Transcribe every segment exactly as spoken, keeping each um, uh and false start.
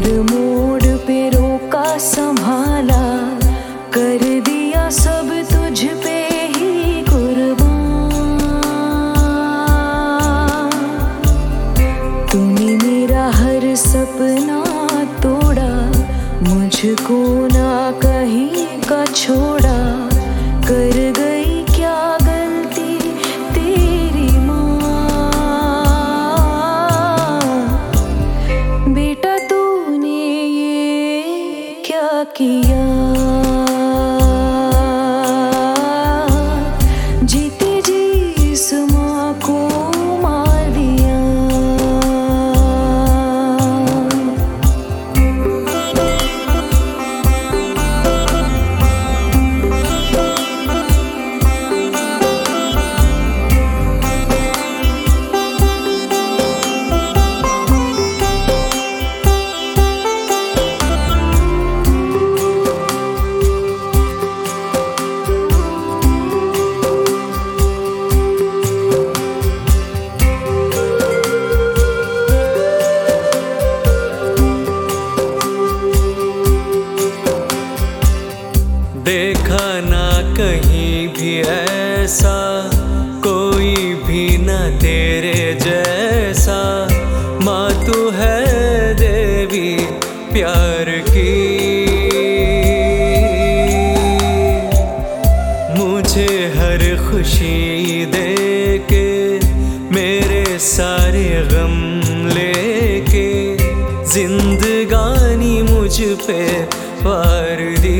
हर मोड़ पे रोका संभाला, कर दिया सब तुझ पे ही कुर्बान। तूने मेरा हर सपना तोड़ा, मुझको ना कहीं का छोड़ा। कर गई क्या गलती तेरी माँ, बेटा तूने ये क्या किया। जीते जी इस माँ को मार दिया। देखा ना कहीं भी ऐसा, कोई भी ना तेरे जैसा। माँ तू है देवी प्यार की, मुझे हर खुशी दे के, मेरे सारे गम लेके, जिंदगानी मुझ पे वार दी।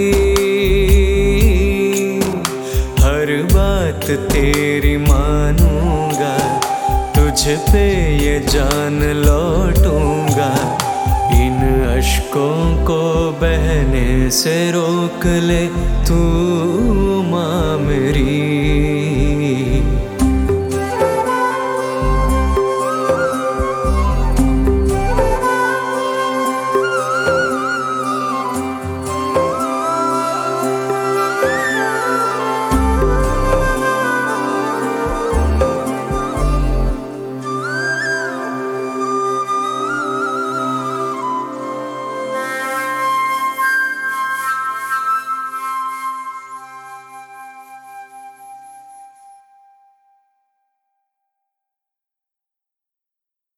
हर बात तेरी मानूंगा, तुझ पे ये जान लौटूंगा। इन अश्कों को बहने से रोक ले तू माँ मेरी।